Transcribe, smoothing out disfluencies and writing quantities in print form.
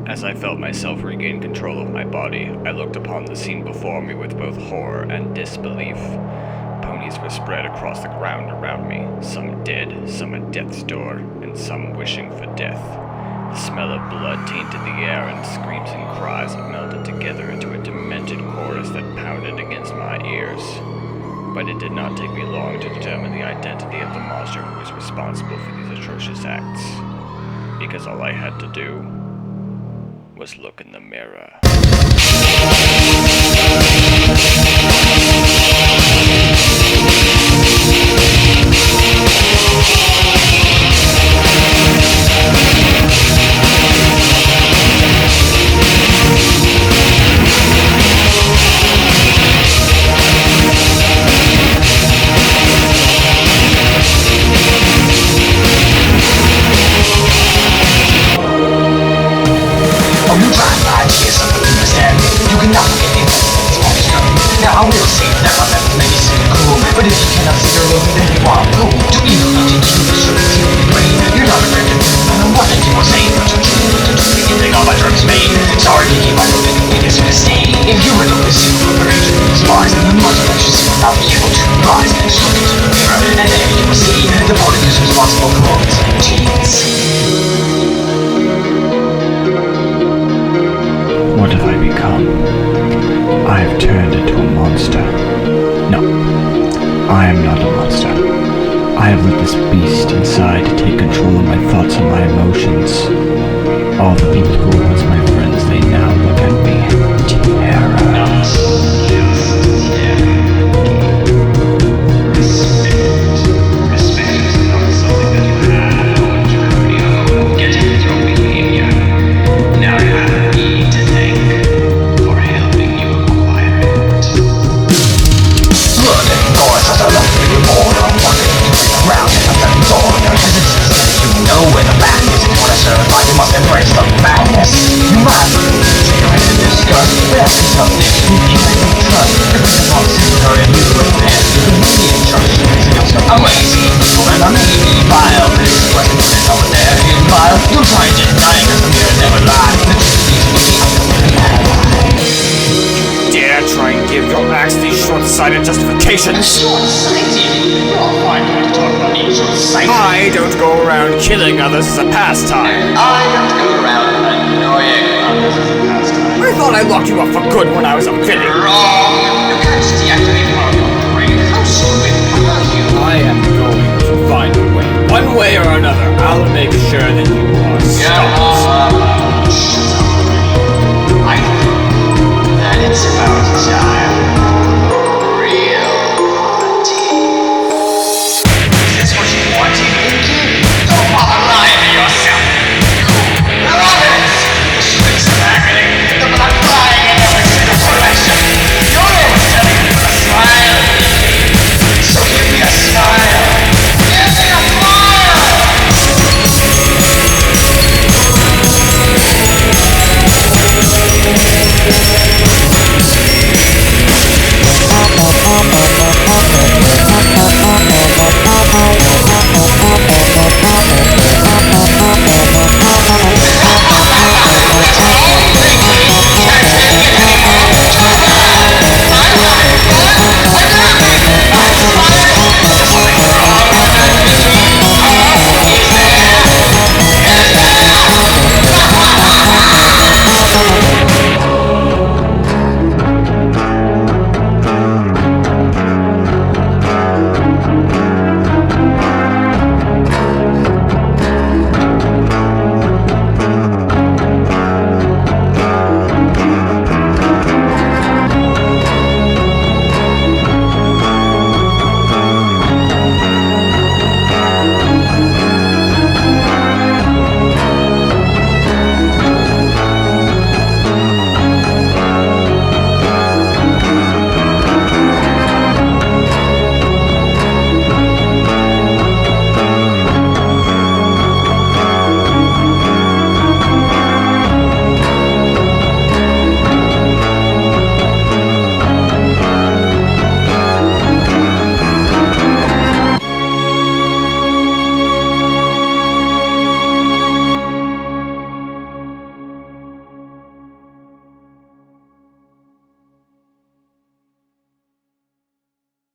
As I felt myself regain control of my body, I looked upon the scene before me with both horror and disbelief. Ponies were spread across the ground around me, some dead, some at death's door, and some wishing for death. The smell of blood tainted the air, and screams and cries melted together into a demented chorus that pounded against my ears. But it did not take me long to determine the identity of the monster who was responsible for these atrocious acts, because all I had to do was look in the mirror. I will say that my method may be cynical, but if you cannot see your movie, then you are cool. Do you know to keep the sugar in your brain? You're not afraid to do what you will say. Don't you think all my drugs made? Sorry to keep my moving the biggest mistake. If you were to listen to a rage of these lies, then the monster that you see will not be able to rise. Just look into the mirror, and there you will see the body is responsible for all these activities. What have I become? I have turned into a monster. No, I am not a monster. I have let this beast inside take control of my thoughts and my emotions. All the people who were once my friends, they now look at me in terror. Respect is not something that you have or you own. Getting with your behavior. Now you have me to thank for helping you acquire it. Look, boys, as I love you more, I'm wondering if you're around and I'm telling you all your hesitance. You know where the back is, and when I certify, you must embrace the madness. You might take your head in disgust, but ask yourself this, who can I trust? If it's a policy with her and you with man, you can be in charge of things against her. I'm lazy, and I'm easy, vile. This is what you put over there, in vile. You'll try and deny, cause the mirror never lies. The truth is, we Dare try and give your acts these short-sighted justifications? Short-sighted? You're all fine to talk about being short-sighted. I don't go around killing others as a pastime. I don't go around annoying others as a pastime. I thought I locked you up for good when I was a villain. Wrong! You can't just deactivate part of your brain. How stupid are you? I am going to find a way. One way or another, I'll make sure that